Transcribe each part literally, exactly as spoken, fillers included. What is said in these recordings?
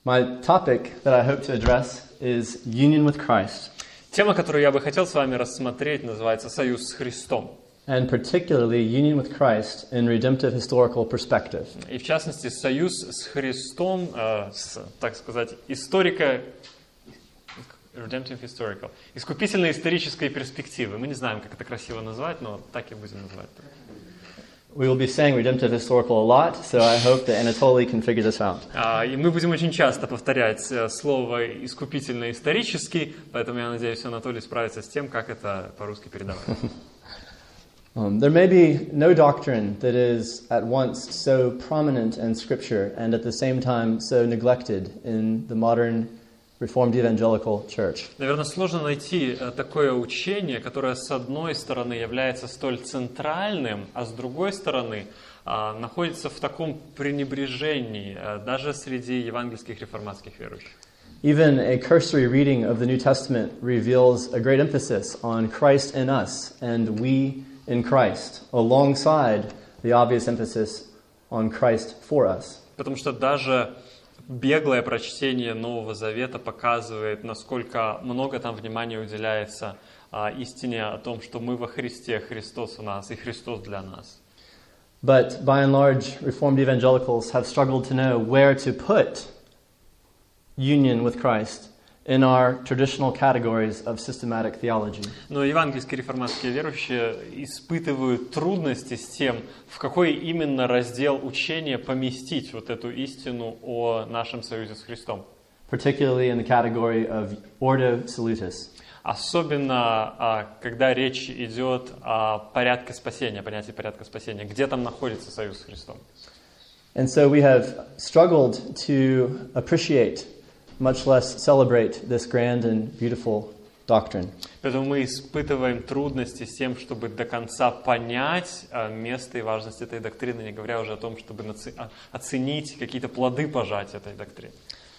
My topic that I hope to address is union with Christ. Тема, которую я бы хотел с вами рассмотреть, называется «Союз с Христом». And particularly union with Christ in redemptive historical perspective. И в частности, союз с Христом, э, с, так сказать, историко... Redemptive historical. Искупительной исторической перспективы. Мы не знаем, как это красиво назвать, но так и будем называть. We will be saying redemptive historical a lot, so I hope that Anatoly can figure this out. А, и мы будем очень часто повторять слово искупительно-исторический, поэтому я надеюсь, Анатолий справится с тем, как это по-русски передавать. Um, there may be no doctrine that is at once so prominent in Scripture and at the same time so neglected in the modern Reformed Evangelical Church. Наверное, сложно найти такое учение, которое с одной стороны является столь центральным, а с другой стороны находится в таком пренебрежении даже среди евангельских реформатских верующих. Even a cursory reading of the New Testament reveals a great emphasis on Christ in us and we in Christ, alongside the obvious emphasis on Christ for us. Потому что даже беглое прочтение Нового Завета показывает, насколько много там внимания уделяется а, истине о том, что мы во Христе, Христос у нас и Христос для нас. But by and large, Reformed evangelicals have struggled to know where to put union with Christ in our traditional categories of systematic theology. Но евангельские реформатские верующие испытывают трудности с тем, в какой именно раздел учения поместить вот эту истину о нашем союзе с Христом. Particularly in the category of ordo salutis. Особенно, когда речь идет о порядке спасения, понятии порядка спасения. Где там находится союз с Христом? And so we have struggled to appreciate, much less celebrate, this grand and beautiful doctrine. Поэтому мы испытываем трудности с тем, чтобы до конца понять место и важность этой доктрины, не говоря уже о том, чтобы оценить какие-то плоды пожать этой доктрины.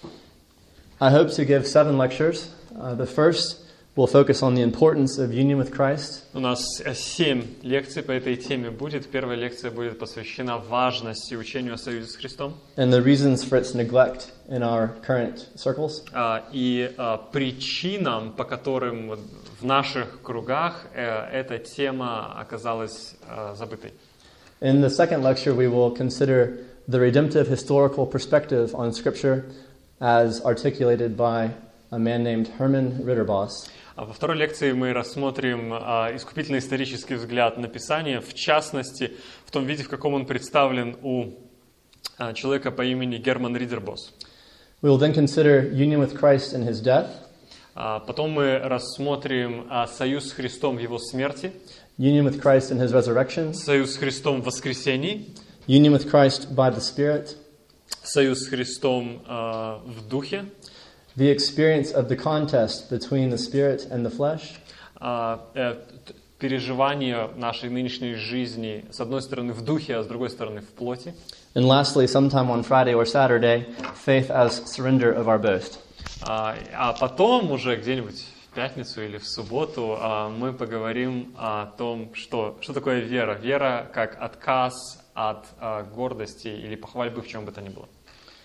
I hope to give seven lectures. Uh, the first will focus on the importance of union with Christ. У нас семь лекций по этой теме будет. Первая лекция будет посвящена важности учению о союзе с Христом. And the reasons for its neglect in our current circles. И причинам, по которым в наших кругах эта тема оказалась забытой. In the second lecture, we will consider the redemptive historical perspective on Scripture as articulated by a man named Herman Ridderbos. Во второй лекции мы рассмотрим а, искупительно-исторический взгляд на Писание, в частности, в том виде, в каком он представлен у а, человека по имени Герман Ридербос. We will then consider union with Christ in his death. А, потом мы рассмотрим а, союз с Христом в его смерти, union with Christ in his resurrection, союз с Христом в воскресении, union with Christ by the Spirit, союз с Христом а, в духе, the experience of the contest between the Spirit and the flesh, а, э, переживание нашей нынешней жизни с одной стороны в духе, а с другой стороны в плоти. and lastly, sometime on Friday or Saturday, faith as surrender of our boast. А, а потом уже где-нибудь в пятницу или в субботу а, мы поговорим о том, что, что такое вера. Вера как отказ от а, гордости или похвальбы в чем бы то ни было.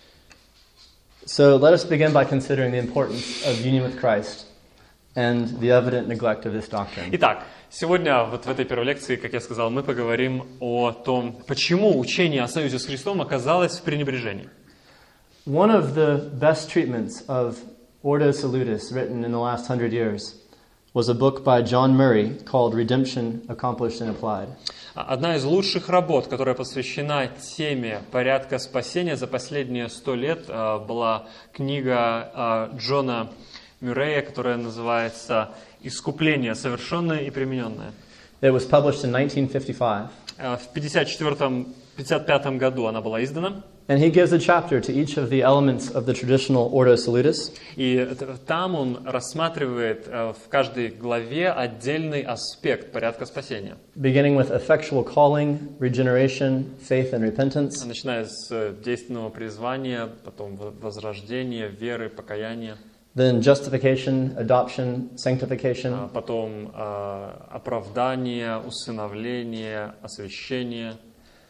So let us begin by considering the importance of union with Christ and the evident neglect of this doctrine. Итак, сегодня вот в этой первой лекции, как я сказал, мы поговорим о том, почему учение о союзе с Христом оказалось в пренебрежении. One of the best treatments of Ordo Salutis written in the last hundred years was a book by John Murray called Redemption Accomplished and Applied. Одна из лучших работ, которая посвящена теме порядка спасения за последние сто лет, была книга Джона Мюррея, которая называется «Искупление, совершенное и примененное». It was published in nineteen fifty-five. В пятьдесят четвёртом — пятьдесят пятом году она была издана. And he gives a chapter to each of the elements of the traditional Ordo Salutis. И там он рассматривает в каждой главе отдельный аспект порядка спасения. Beginning with effectual calling, regeneration, faith and repentance. Начиная с действенного призвания, потом возрождения, веры, покаяния. Then justification, adoption, sanctification. Потом оправдание, усыновление, освящение.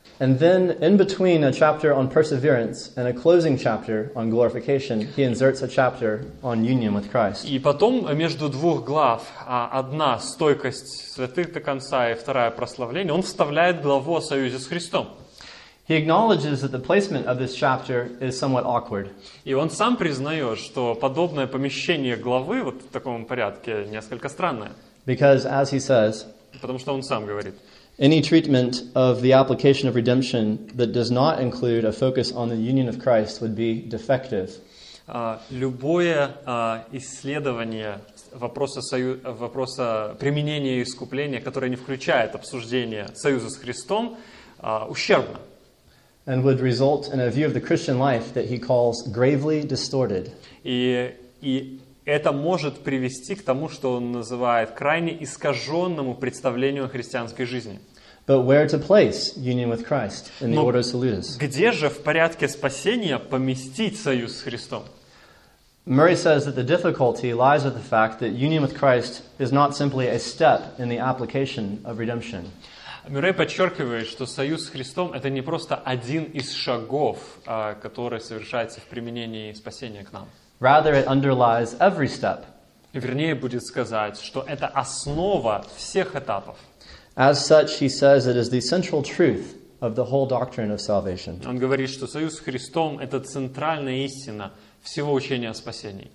And then, in between a chapter on perseverance and a closing chapter on glorification, he inserts a chapter on union with Christ. И потом между двух глав, одна стойкость святых до конца и вторая прославление, он вставляет главу о союзе с Христом. He acknowledges that the placement of this chapter is somewhat awkward. И он сам признает, что подобное помещение главы вот в таком порядке несколько странное. Because, as he says, Потому что он сам говорит, any treatment of the application of redemption that does not include a focus on the union of Christ would be defective. Uh, любое uh, исследование вопроса, сою... вопроса применения и искупления, которое не включает обсуждение союза с Христом, uh, ущербно. And would result in a view of the Christian life that he calls gravely distorted. И, и это может привести к тому, что он называет крайне искаженному представлению о христианской жизни. But where to place union with Christ in the Но ordo salutis? где же в порядке спасения поместить союз с Христом? Murray says that the difficulty lies with the fact that union with Christ is not simply a step in the application of redemption. Мюррей подчеркивает, что союз с Христом – это не просто один из шагов, который совершается в применении спасения к нам. Rather, it underlies every step. Вернее, будет сказать, что это основа всех этапов. As such, he says it is the central truth of the whole doctrine of salvation. Он говорит, что союз с Христом – это центральная истина всего учения о спасении.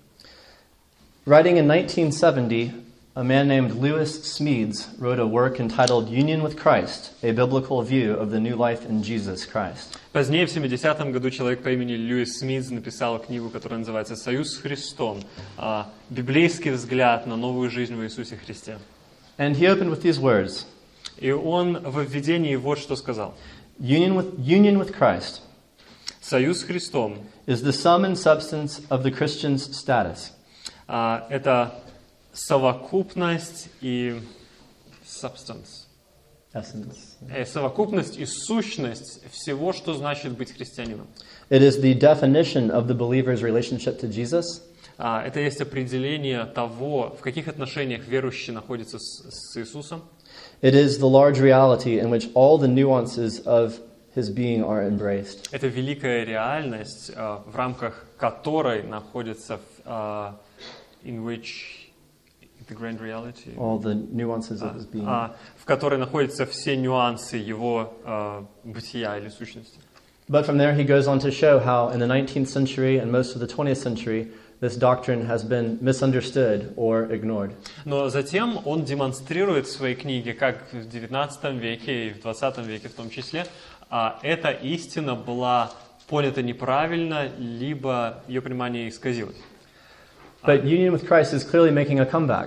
Writing in nineteen seventy, a man named Lewis Smedes wrote a work entitled Union with Christ, a Biblical View of the New Life in Jesus Christ. Позднее, в семидесятом году, человек по имени Льюис Смитс написал книгу, которая называется «Союз с Христом. Библейский взгляд на новую жизнь в Иисусе Христе». And he opened with these words. И он в введении вот что сказал. Union with, union with Christ Союз с Христом is the sum and substance of the Christian's status. а, это совокупность и substance. Essence. Э, совокупность и сущность всего, что значит быть христианином. It is the definition of the believer's relationship to Jesus. А, это есть определение того, в каких отношениях верующий находится с, с Иисусом. It is the large reality in which all the nuances of his being are embraced. Это великая реальность, а, в рамках которой находится а, in which the grand reality, All the nuances of his being. а, в которой находятся все нюансы его а, бытия или сущности. But from there he goes on to show how in the nineteenth century and most of the twentieth century this doctrine has been misunderstood or ignored. Но затем он демонстрирует в своей книге, как в девятнадцатом веке и в двадцатом веке в том числе, а, эта истина была понята неправильно, либо ее понимание исказилось. But union with Christ is clearly making a comeback.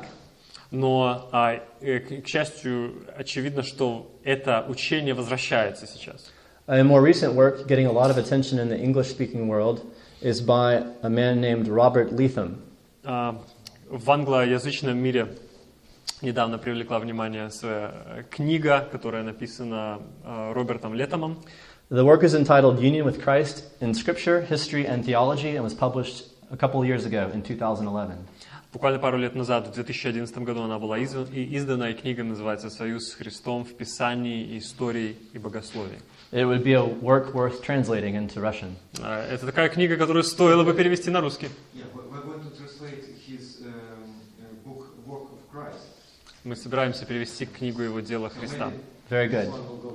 Но, а, э, к, к счастью, очевидно, что это учение возвращается сейчас. A more recent work getting a lot of attention in the English-speaking world is by a man named Robert Leatham. А, в англоязычном мире недавно привлекла внимание своя книга, которая написана а, Робертом Летамом. The work is entitled Union with Christ in Scripture, History, and Theology and was published a couple of years ago in two thousand eleven. Буквально пару лет назад, в две тысячи одиннадцатом году, она была издана, и книга называется «Союз с Христом в Писании, истории и богословии». It would be a work worth translating into Russian. Это такая книга, которую стоило бы перевести на русский. Yeah, we're going to translate his um, book, Work of Christ. Мы собираемся перевести книгу его «Дело Христа». Very good.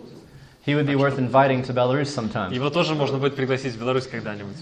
He would be worth inviting to Belarus sometime. Его тоже можно будет пригласить в Беларусь когда-нибудь.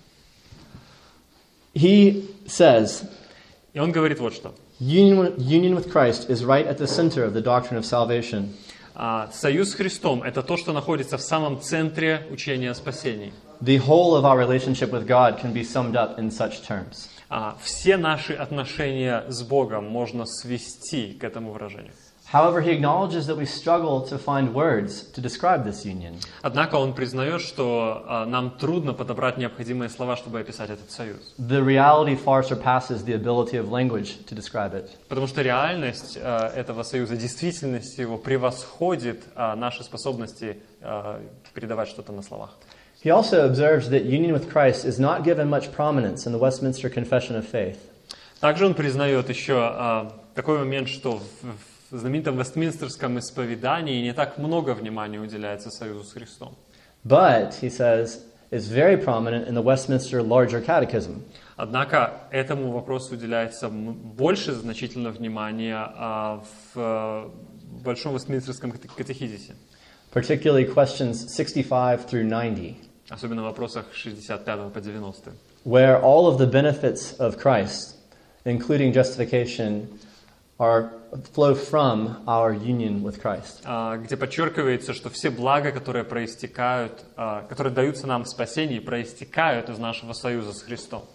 He says, И он говорит вот что. union, union with Christ is right at the center of the doctrine of salvation. А, союз с Христом – это то, что находится в самом центре учения о спасении. The whole of our relationship with God can be summed up in such terms. А, все наши отношения с Богом можно свести к этому выражению. However, he acknowledges that we struggle to find words to describe this union. Однако он признает, что а, нам трудно подобрать необходимые слова, чтобы описать этот союз. The reality far surpasses the ability of language to describe it. Потому что реальность а, этого союза, действительность его превосходит а, наши способности а, передавать что-то на словах. He also observes that union with Christ is not given much prominence in the Westminster Confession of Faith. Также он признает еще а, такой момент, что в, в знаменитом Вестминстерском исповедании не так много внимания уделяется союзу с Христом. But, he says, it's very prominent in the Westminster Larger Catechism. Однако этому вопросу уделяется больше значительного внимания а, в, в Большом Вестминстерском катехизисе. Particularly questions sixty-five through ninety. Особенно в вопросах шестьдесят пятого по девяностый. Where all of the benefits of Christ, including justification, are flow from our union with Christ. А, где подчеркивается, что все блага, которые проистекают, а, которые даются нам в спасении, проистекают из нашего союза с Христом.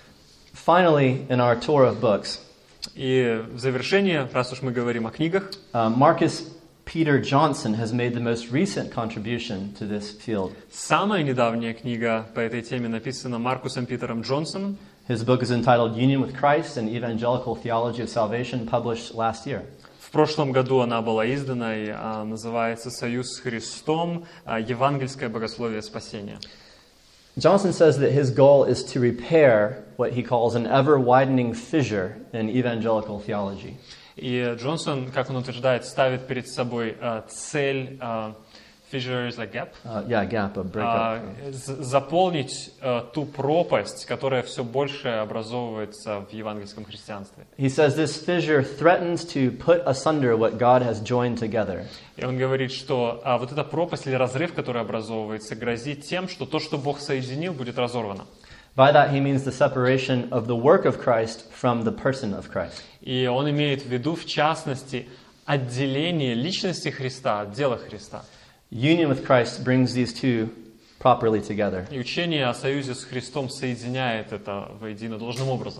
Finally, in our tour of books, И в завершение, раз уж мы говорим о книгах, uh, Marcus Peter Johnson has made the most recent contribution to this field. самая недавняя книга по этой теме написана Маркусом Питером Джонсоном. His book is entitled Union with Christ and Evangelical Theology of Salvation, published last year. В прошлом году она была издана и а, называется «Союз с Христом. А, Евангельское богословие спасения». Johnson says that his goal is to repair what he calls an ever-widening fissure in evangelical theology. И Джонсон, как он утверждает, ставит перед собой а, цель а, fissure is like gap, Uh, yeah, gap, a breakup. а, з- заполнить а, ту пропасть, которая все больше образовывается в евангельском христианстве. He says this fissure threatens to put asunder what God has joined together. И он говорит, что а, вот эта пропасть или разрыв, который образовывается, грозит тем, что то, что Бог соединил, будет разорвано. By that he means the separation of the work of Christ from the person of Christ. И он имеет в виду, в частности, отделение личности Христа от дела Христа. Union with Christ brings these two properly together. И учение о союзе с Христом соединяет это воедино должным образом.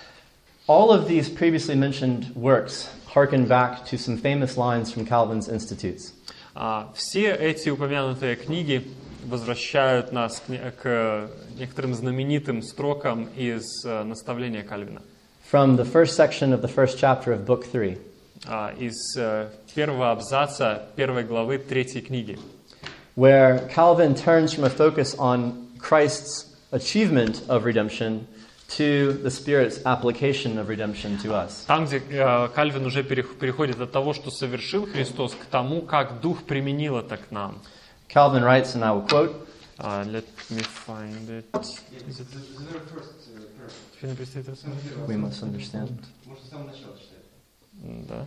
All of these previously mentioned works harken back to some famous lines from Calvin's Institutes. А, все эти упомянутые книги возвращают нас к, не- к некоторым знаменитым строкам из э, наставления Кальвина. From the first section of the first chapter of Book three, А, из э, первого абзаца первой главы третьей книги, where Calvin turns from a focus on Christ's achievement of redemption to the Spirit's application of redemption to us. там, где э, Кальвин уже перех- переходит от того, что совершил Христос, к тому, как Дух применил это к нам. Calvin writes, and I will quote, А, let me find it. Yeah, Is it- the, the very first uh, paragraph. Тебе представить это? we must understand. Можно с самого начала читать. Да.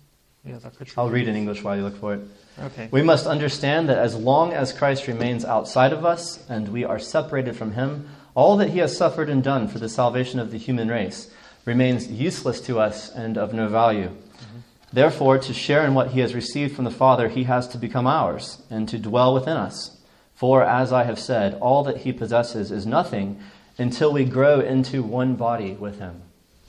Я так хочу. I'll read in English while you look for it. Okay. We must understand that as long as Christ remains outside of us and we are separated from him, all that he has suffered and done for the salvation of the human race remains useless to us and of no value. Therefore, to share in what he has received from the Father, he has to become ours and to dwell within us. For, as I have said, all that he possesses is nothing until we grow into one body with him.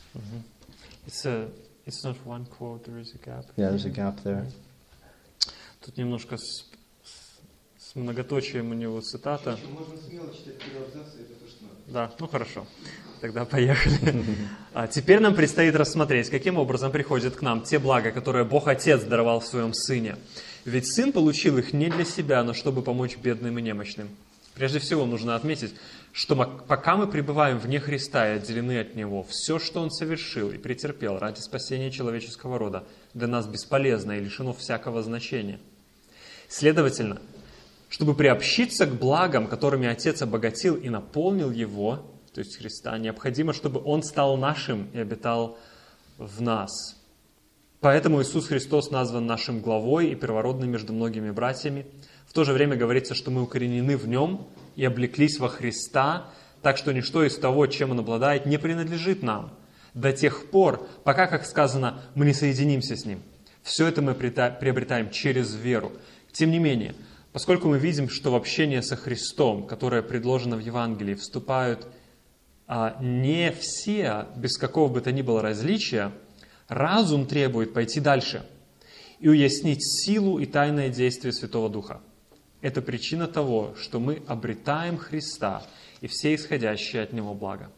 It's a, it's not one quote, there is a gap. Yeah, there's a gap there. Тут немножко с, с многоточием у него цитата. Еще можно смело читать первый абзац, это то, что надо. Да, ну хорошо. Тогда поехали. А теперь нам предстоит рассмотреть, каким образом приходят к нам те блага, которые Бог Отец даровал в Своем Сыне. Ведь Сын получил их не для себя, но чтобы помочь бедным и немощным. Прежде всего нужно отметить, что пока мы пребываем вне Христа и отделены от Него, все, что Он совершил и претерпел ради спасения человеческого рода, для нас бесполезно и лишено всякого значения. Следовательно, чтобы приобщиться к благам, которыми Отец обогатил и наполнил Его, то есть Христа, необходимо, чтобы Он стал нашим и обитал в нас. Поэтому Иисус Христос назван нашим главой и первородным между многими братьями. В то же время говорится, что мы укоренены в Нем и облеклись во Христа, так что ничто из того, чем Он обладает, не принадлежит нам. До тех пор, пока, как сказано, мы не соединимся с Ним. Все это мы приобретаем через веру. Тем не менее, поскольку мы видим, что в общение со Христом, которое предложено в Евангелии, вступают а, не все, без какого бы то ни было различия, разум требует пойти дальше и уяснить силу и тайное действие Святого Духа. Это причина того, что мы обретаем Христа и все исходящие от Него блага.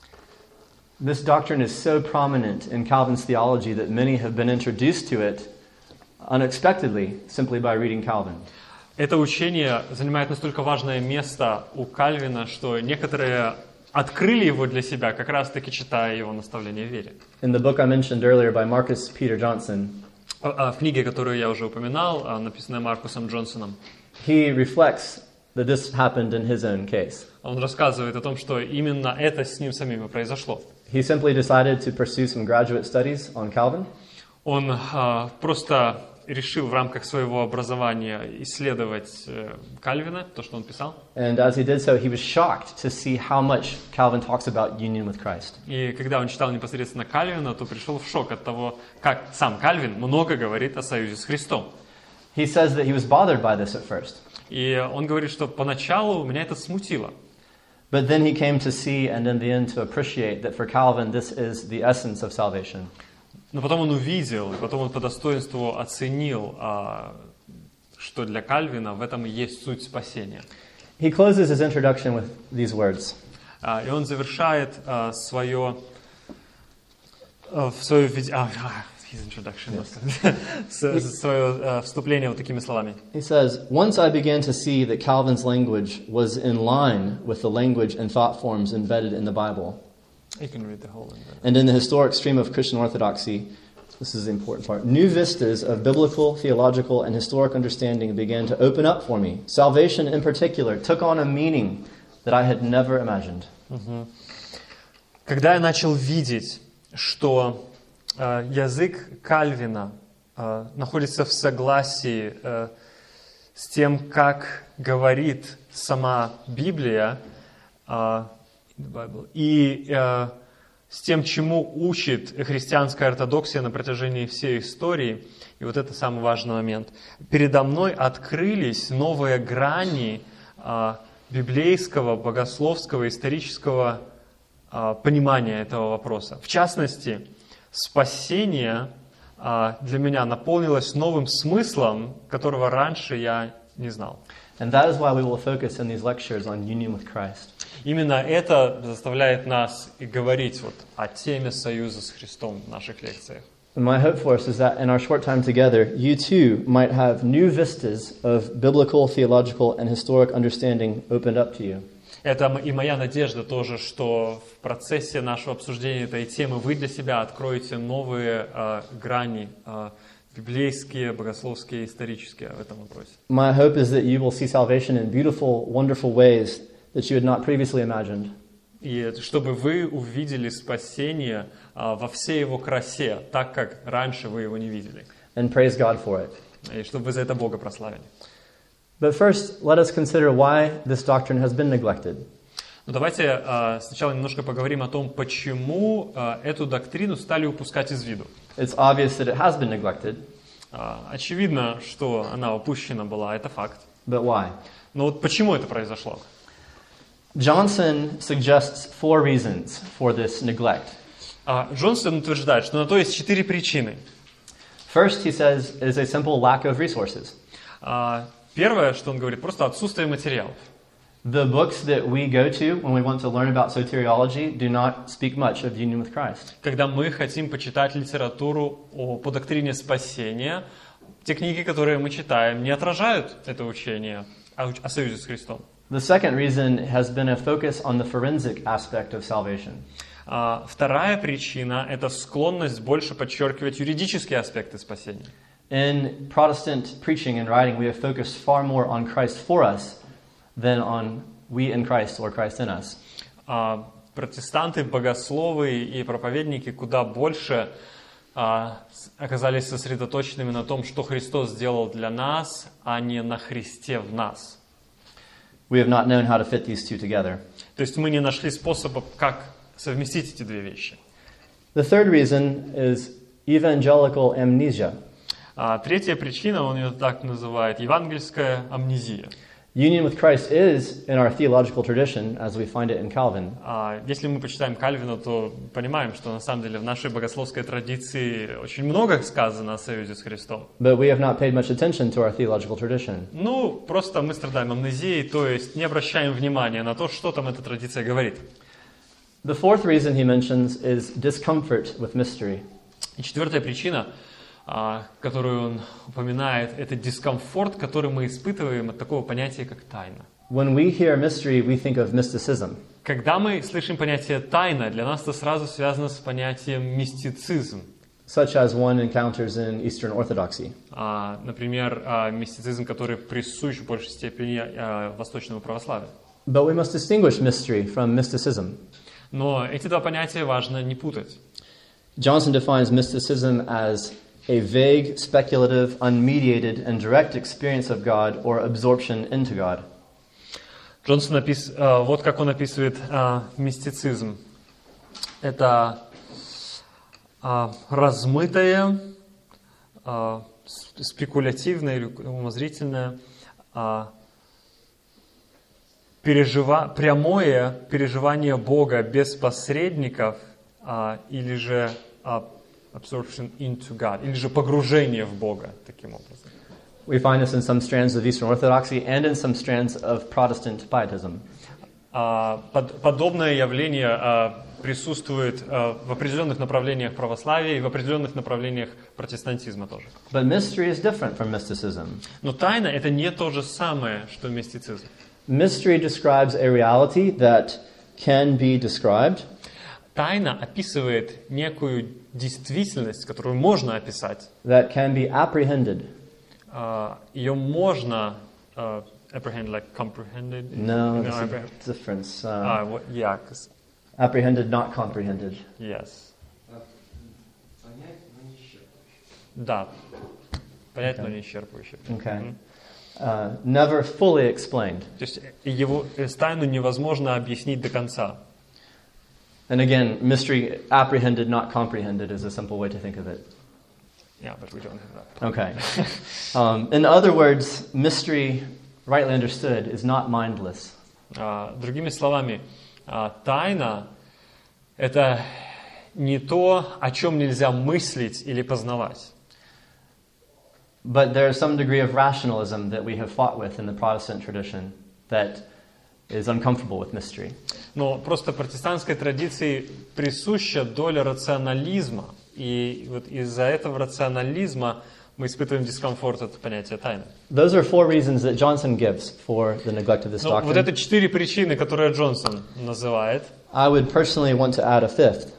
This doctrine is so prominent in Calvin's theology that many have been introduced to it unexpectedly simply by reading Calvin. Это учение занимает настолько важное место у Кальвина, что некоторые открыли его для себя, как раз-таки читая его наставление в вере. In the book I mentioned earlier by Marcus Peter Johnson, в книге, которую я уже упоминал, написанной Маркусом Джонсоном, he reflects that this happened in his own case. Он рассказывает о том, что именно это с ним самим и произошло. He simply decided to pursue some graduate studies on Calvin. Он uh, просто решил в рамках своего образования исследовать uh, Кальвина, то, что он писал. And as he did so, he was shocked to see how much Calvin talks about union with Christ. И когда он читал непосредственно Кальвина, то пришел в шок от того, как сам Кальвин много говорит о союзе с Христом. He says that he was bothered by this at first. И он говорит, что поначалу меня это смутило. But then he came to see and in the end to appreciate that for Calvin this is the essence of salvation. Но потом он увидел, и потом он по достоинству оценил, что для Кальвина в этом и есть суть спасения. He closes his introduction with these words. И он завершает свое, свое, his introduction, свое вступление вот такими словами. He says, "Once I began to see that Calvin's language was in line with the language and thought forms embedded in the Bible. You can read the whole thing. And in the historic stream of Christian orthodoxy, this is the important part, new vistas of biblical, theological, and historic understanding began to open up for me. Salvation in particular took on a meaning that I had never imagined." Uh-huh. Когда я начал видеть, что э, язык Кальвина э, находится в согласии э, с тем, как говорит сама Библия, э, и э, с тем, чему учит христианская ортодоксия на протяжении всей истории, и вот это самый важный момент, передо мной открылись новые грани э, библейского, богословского, исторического э, понимания этого вопроса. В частности, спасение э, для меня наполнилось новым смыслом, которого раньше я не знал. And that is why we will focus in these lectures on union with Christ. Именно это заставляет нас и говорить вот о теме союза с Христом в наших лекциях. And my hope for us is that in our short time together, you too might have new vistas of biblical, theological, and historic understanding opened up to you. Это и моя надежда тоже, что в процессе нашего обсуждения этой темы вы для себя откроете новые э, грани, э, библейские, богословские, исторические в этом вопросе. My hope is that you will see salvation in beautiful, wonderful ways that you had not previously imagined. И чтобы вы увидели спасение а, во всей его красе, так как раньше вы его не видели. And praise God for it. И чтобы вы за это Бога прославили. But first, let us consider why this doctrine has been neglected. Но давайте а, сначала немножко поговорим о том, почему а, эту доктрину стали упускать из виду. It's obvious that it has been neglected. А, очевидно, что она упущена была, это факт. But why? Но вот почему это произошло? Johnson suggests four reasons for this neglect. А, Джонсон утверждает, что на то есть четыре причины. First, he says, it is a simple lack of resources. А, первое, что он говорит, просто отсутствие материалов. The books that we go to when we want to learn about soteriology do not speak much of union with Christ. Когда мы хотим почитать литературу о, по доктрине спасения, те книги, которые мы читаем, не отражают это учение о, о союзе с Христом. The second reason has been a focus on the forensic aspect of salvation. А, вторая причина – это склонность больше подчеркивать юридические аспекты спасения. In Protestant preaching and writing, we have focused far more on Christ for us than on we in Christ or Christ in us. А, протестанты, богословы и проповедники куда больше а, оказались сосредоточенными на том, что Христос сделал для нас, а не на Христе в нас. We have not known how to fit these two together. То есть мы не нашли способа, как совместить эти две вещи. The third reason is evangelical amnesia. А, третья причина, он ее так называет, евангельская амнезия. Union with Christ is in our theological tradition, as we find it in Calvin. А, если мы почитаем Кальвина, то понимаем, что на самом деле в нашей богословской традиции очень много сказано о союзе с Христом. But we have not paid much attention to our theological tradition. Ну, просто мы страдаем амнезией, то есть не обращаем внимания на то, что там эта традиция говорит. The fourth reason he mentions is discomfort with mystery. И четвертая причина, которую он упоминает, это дискомфорт, который мы испытываем от такого понятия, как тайна. When we hear mystery, we think of mysticism. Когда мы слышим понятие тайна, для нас это сразу связано с понятием мистицизм. such as one encounters in Eastern Orthodoxy. А, например, а, мистицизм, который присущ в большей степени а, восточному православию. But we must distinguish mystery from mysticism. Но эти два понятия важно не путать. Johnson defines mysticism as a vague, speculative, unmediated, and direct experience of God or absorption into God. Джонсон напис... а, вот как он описывает а, мистицизм. Это а, размытое, а, спекулятивное или умозрительное, а, пережива... прямое переживание Бога без посредников, а, или же а, absorption into God, или же погружение в Бога таким образом. We find this in some strands of Eastern Orthodoxy and in some strands of Protestant pietism. А, под, подобное явление а, присутствует а, в определенных направлениях православия и в определенных направлениях протестантизма тоже. But mystery is different from mysticism. Но тайна — это не то же самое, что мистицизм. Mystery describes a reality that can be described, Тайна описывает некую действительность, которую можно описать. that can be apprehended. А, ее можно а, apprehend, like comprehended. No, You know, there's a apprehend- difference. Ah, Uh, what- yeah, 'cause- apprehended, not comprehended. yes. А, понять, но не исчерпывающе. Да. Понять, но Okay. не исчерпывающе. Okay. Мгм. Uh, never fully explained. То есть его э, тайну невозможно объяснить до конца. And again, mystery apprehended, not comprehended is a simple way to think of it. Yeah, but we don't have that. Okay. um, in other words, mystery, rightly understood, is not mindless. А, другими словами, а, тайна — это не то, о чем нельзя мыслить или познавать. But there is some degree of rationalism that we have fought with in the Protestant tradition that is uncomfortable with mystery. Но просто протестантской традиции присуща доля рационализма, и вот из-за этого рационализма мы испытываем дискомфорт от понятия тайны. Those are four reasons that Johnson gives for the neglect of this Но вот doctrine. это четыре причины, которые Джонсон называет. I would personally want to add a fifth.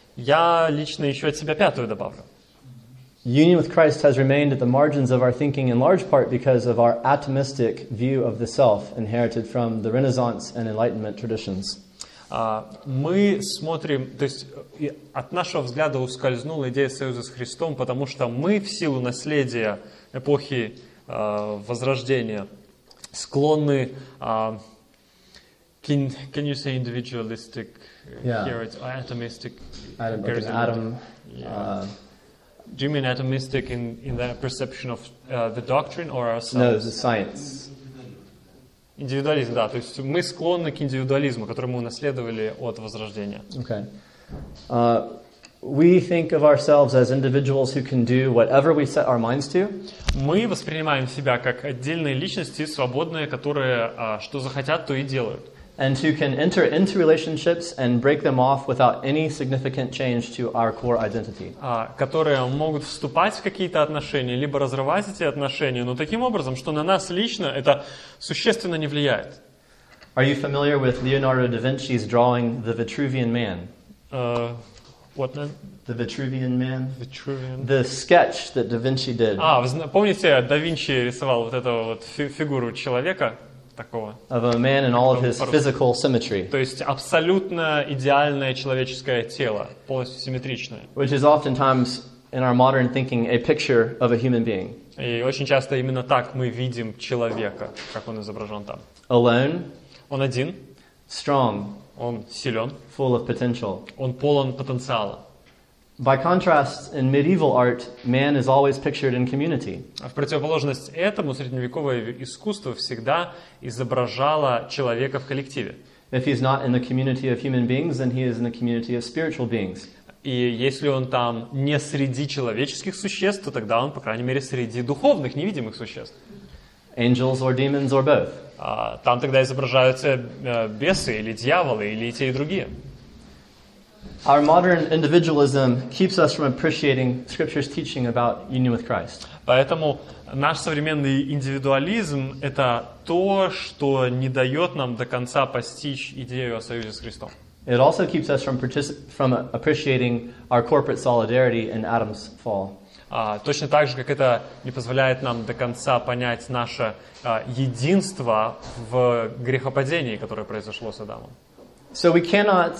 Я лично еще от себя пятую добавлю. Union with Christ has remained at the margins of our thinking in large part because of our atomistic view of the self inherited from the Renaissance and Enlightenment traditions. А, Мы смотрим, то есть и от нашего взгляда ускользнула идея союза с Христом, потому что мы в силу наследия эпохи а, Возрождения склонны, а, can, can you say individualistic, Yeah. here it's atomistic, Atom, like an comparison? atom. Yeah. Uh, Do you mean atomistic in, in the perception of uh, the doctrine or no, ourselves? the science. Индивидуализм, да. То есть мы склонны к индивидуализму, который мы унаследовали от Возрождения. Okay. Uh, we think of ourselves as individuals who can do whatever we set our minds to, Мы воспринимаем себя как отдельные личности, свободные, которые а, что захотят, то и делают. and who can enter into relationships and break them off without any significant change to our core identity. А, которые могут вступать в какие-то отношения, либо разрывать эти отношения, но таким образом, что на нас лично это существенно не влияет. Are you familiar with Leonardo da Vinci's drawing The Vitruvian Man? Uh, what name? The Vitruvian Man? Vitruvian. The sketch that Da Vinci did А, вы зна- помните, да Винчи рисовал вот эту вот фи- фигуру человека такого? of a man in all of his physical symmetry, То есть абсолютно идеальное человеческое тело, полностью симметричное. which is oftentimes in our modern thinking a picture of a human being. И очень часто именно так мы видим человека, как он изображен там. Alone, Он один, strong, он силен, full of potential. он полон потенциала. By contrast, in medieval art, man is always pictured in community. А в противоположность этому средневековое искусство всегда изображало человека в коллективе. If he's not in the community of human beings, then he is in the community of spiritual beings. И если он там не среди человеческих существ, то тогда он, по крайней мере, среди духовных, невидимых существ. Angels or demons or both. А там тогда изображаются э, бесы или дьяволы, или и те, и другие. Our modern individualism keeps us from appreciating Scripture's teaching about union with Christ. Поэтому наш современный индивидуализм – это то, что не дает нам до конца постичь идею о союзе с Христом. It also keeps us from, particip- from appreciating our corporate solidarity in Adam's fall. А, точно так же, как это не позволяет нам до конца понять наше а, единство в грехопадении, которое произошло с Адамом. So we cannot,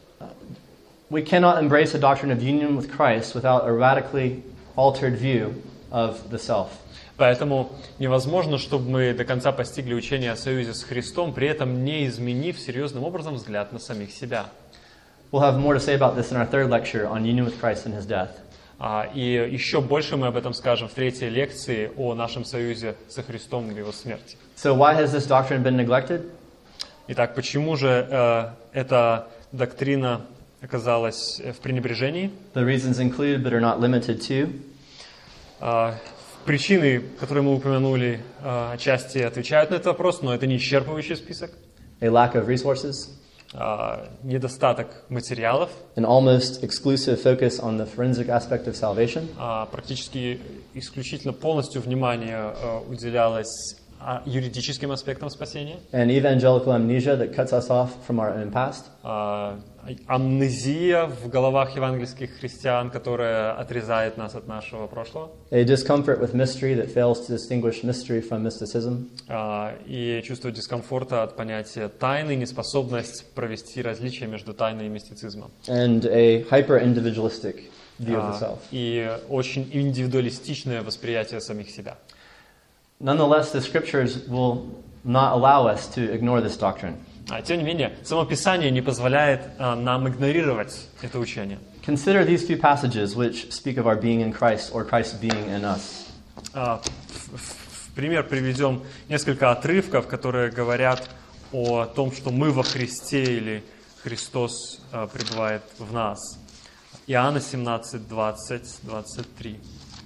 we cannot embrace a doctrine of union with Christ without a radically altered view of the self. Поэтому невозможно, чтобы мы до конца постигли учение о союзе с Христом, при этом не изменив серьезным образом взгляд на самих себя. We'll have more to say about this in our third lecture on union with Christ and his death. А, и еще больше мы об этом скажем в третьей лекции о нашем союзе со Христом в Его смерти. So why has this doctrine been neglected? Итак, почему же э, эта доктрина оказалась в пренебрежении? The reasons include, but are not limited to, А, причины, которые мы упомянули, э, отчасти отвечают на этот вопрос, но это не исчерпывающий список. a lack of resources, А, недостаток материалов, an almost exclusive focus on the forensic aspect of salvation, а, практически исключительно полностью внимание э, уделялось а, юридическим аспектам спасения, and evangelical amnesia that cuts us off from our own past, а, амнезия в головах евангельских христиан, которая отрезает нас от нашего прошлого, a discomfort with mystery that fails to distinguish mystery from mysticism, а, и чувство дискомфорта от понятия тайны, неспособность провести различие между тайной и мистицизмом, and a hyper-individualistic view of the А, self. и очень индивидуалистичное восприятие самих себя. Nonetheless, the scriptures will not allow us to ignore this doctrine. А, тем не менее, само Писание не позволяет а, нам игнорировать это учение. Consider these few passages which speak of our being in Christ or Christ being in us. А, в, в- в пример приведем несколько отрывков, которые говорят о том, что мы во Христе или Христос а, пребывает в нас. Иоанна семнадцать, двадцать, двадцать три.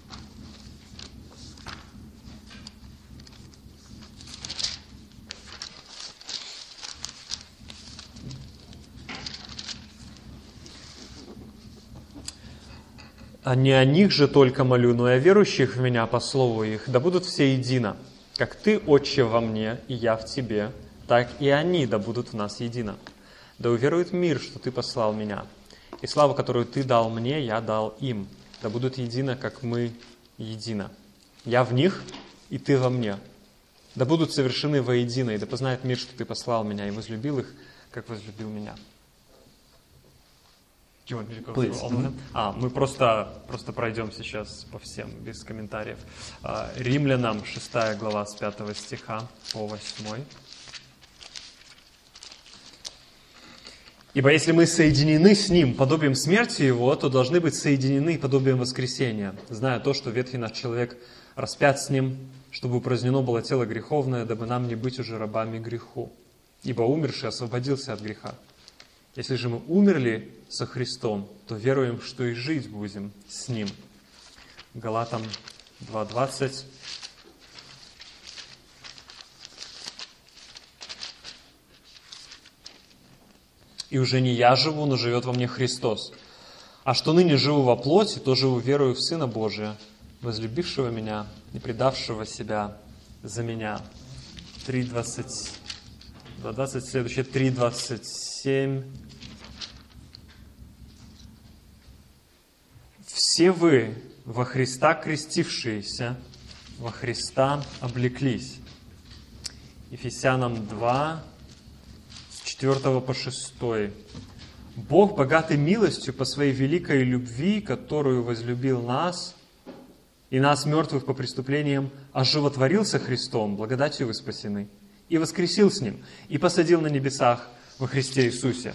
А не о них же только молю, но и о верующих в Меня по слову их, да будут все едино. Как Ты, Отче, во мне, и я в Тебе, так и они да будут в нас едино. Да уверует мир, что Ты послал Меня. И славу, которую Ты дал мне, я дал им. Да будут едино, как мы едино. Я в них, и Ты во мне. Да будут совершены воедино, и да познает мир, что Ты послал Меня, и возлюбил их, как возлюбил Меня. Do you want me to go through Please. all of them? А, мы просто, просто пройдем сейчас по всем, без комментариев. А, Римлянам, шестая глава, с пятого стиха по восьмой. «Ибо если мы соединены с Ним подобием смерти Его, то должны быть соединены подобием воскресения, зная то, что ветхий наш человек распят с Ним, чтобы упразднено было тело греховное, дабы нам не быть уже рабами греху. Ибо умерший освободился от греха. Если же мы умерли со Христом, то веруем, что и жить будем с Ним». Галатам два двадцать. «И уже не я живу, но живет во мне Христос. А что ныне живу во плоти, то живу верою в Сына Божия, возлюбившего меня и предавшего себя за меня». три двадцать, два двадцать, следующее три двадцать семь. «Все вы, во Христа крестившиеся, во Христа облеклись». Ефесянам два, с четвёртого по шестой. «Бог, богатый милостью по своей великой любви, которую возлюбил нас, и нас, мертвых по преступлениям, оживотворился Христом, благодатью вы спасены, и воскресил с Ним, и посадил на небесах во Христе Иисусе».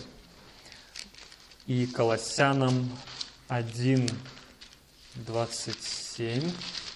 И Колоссянам один, двадцать семь.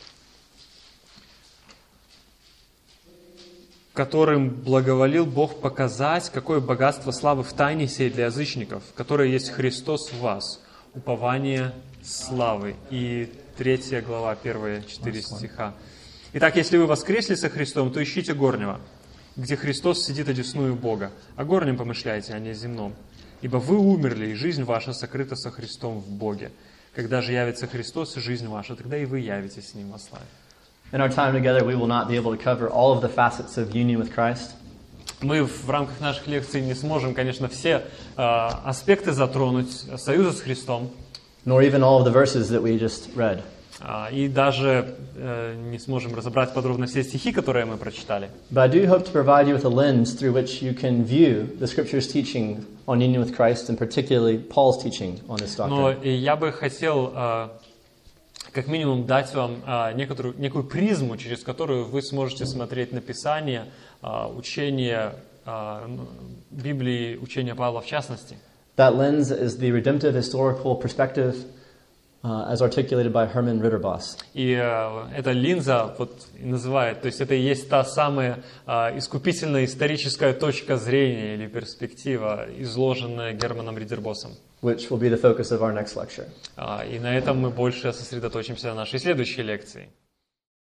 «Которым благоволил Бог показать, какое богатство славы в тайне сей для язычников, которое есть Христос в вас, упование славы». И третья глава, первые четыре стиха. «Итак, если вы воскресли со Христом, то ищите горнего, где Христос сидит одесную Бога, о горнем помышляйте, а не о земном. Ибо вы умерли, и жизнь ваша сокрыта со Христом в Боге. Когда же явится Христос и жизнь ваша, тогда и вы явитесь с Ним во славе». In our time together, we will not be able to cover all of the facets of union with Christ. Мы в рамках наших лекций не сможем, конечно, все э, аспекты затронуть союза с Христом, nor even all of the verses that we just read. э, и даже э, не сможем разобрать подробно все стихи, которые мы прочитали. But I do hope to provide you with a lens through which you can view the Scripture's teaching on union with Christ, and particularly Paul's teaching on this Но doctrine. и я бы хотел э, как минимум дать вам э, некоторую, некую призму, через которую вы сможете смотреть на Писание, э, учение э, Библии, учение Павла в частности. That lens is the redemptive historical perspective uh, as articulated by Herman Ridderbos. И э, эта линза вот и называет, то есть это и есть та самая э, искупительная историческая точка зрения или перспектива, изложенная Германом Ридербосом. Which will be the focus of our next lecture. Э, и на этом мы больше сосредоточимся в нашей следующей лекции.